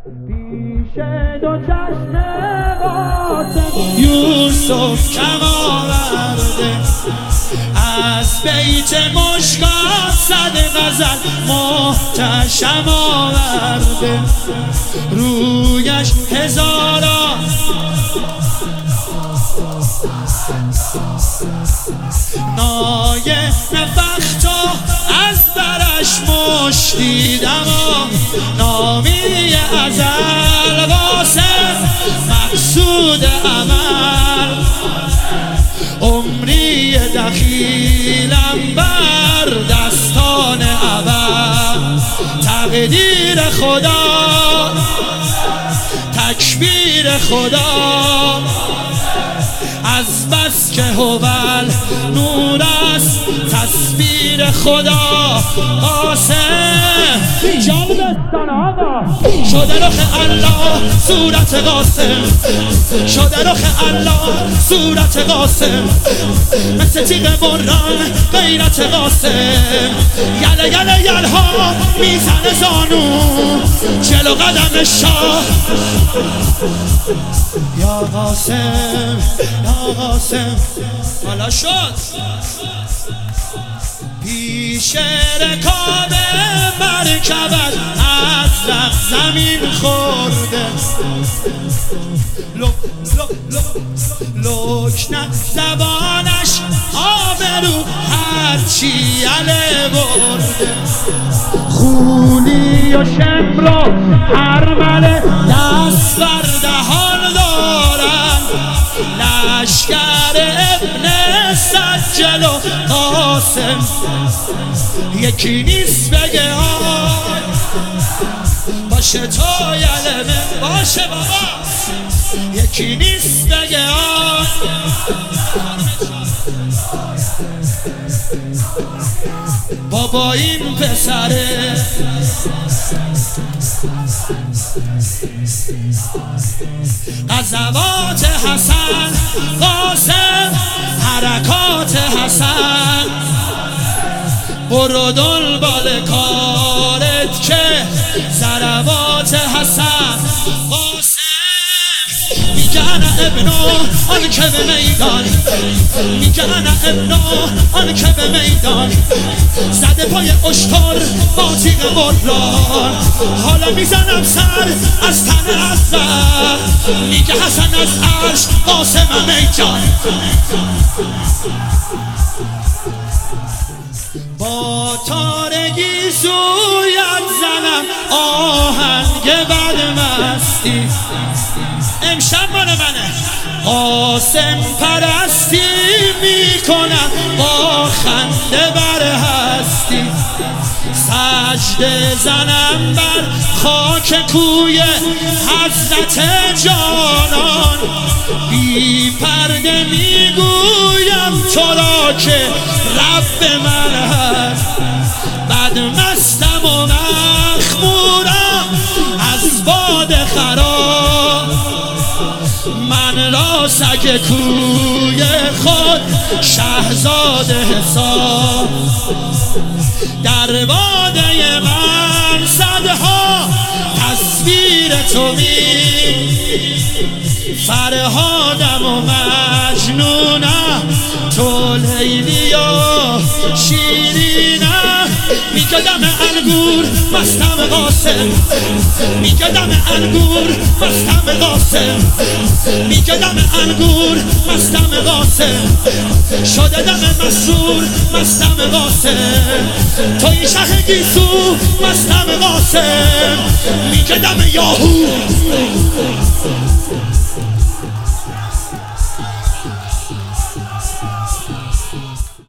پیش دو چشم قاسم یوسف کم آورده، از بیت مشکات صد غزل محتشم آورده، رویش هزاران نایه نفخت و از برش مشتیدم و نامی ازل قاسم مقصود عمل، عمری دخیلم بر دستان اول، تقدیر خدا تکبیر خدا، از بس که هوال نور است تصویر خدا. قاسم جانبستان آقا شده رخ الله صورت قاسم، شده رخ الله صورت قاسم، مثل تیغ بران غیرت قاسم، یله یله یلها میزنه زانو جلو قدم شاه. یا قاسم یا قاسم حالا شد پیش رکاب مرکبت ازرق زمین خورده، لکنه زبانش آبرو هرچی یله برده، خونی و شمر و هرمله دست بر دهان دارن، لشکر ابن سجل و قاسم یکی نیست بگه آی باشه تو یلمه باشه بابا، یکی نیست بگه آی بابا این پسره غزوات حسن قاسم حرکات حسن، برو دنبال کارت که ضربات حسن. قاسم میگه انا ابنو آن که به میدان، میگه انا ابنو آن که به میدان، زده پای اشتر با تیغ بران، حالا میزنم سر از تن اول، میگه حسن از عرش قاسم میدان، با تارگی سویت زنم آهنگ بدمستی، امشب مال منه قاسم پرستی میکنم با خنده بر هستی، سجده زنم بر خاک کوی حضرت جانان، بی پرده میگویم تو را که رب من هست، بدمستم و مخمورم از باد خراب، من را سگ کوی خود شهزاده حساب، در باده من صدها تصویر تو فرهادم و مجنونم، تو لیلی و شیرینم، میگه دم انگور مستم قاسم، میگه دم انگور مستم قاسم، میگه دم انگور مستم قاسم، شده دم مسرور مستم قاسم، توی شه گیسو مستم قاسم، میگه دم یاهو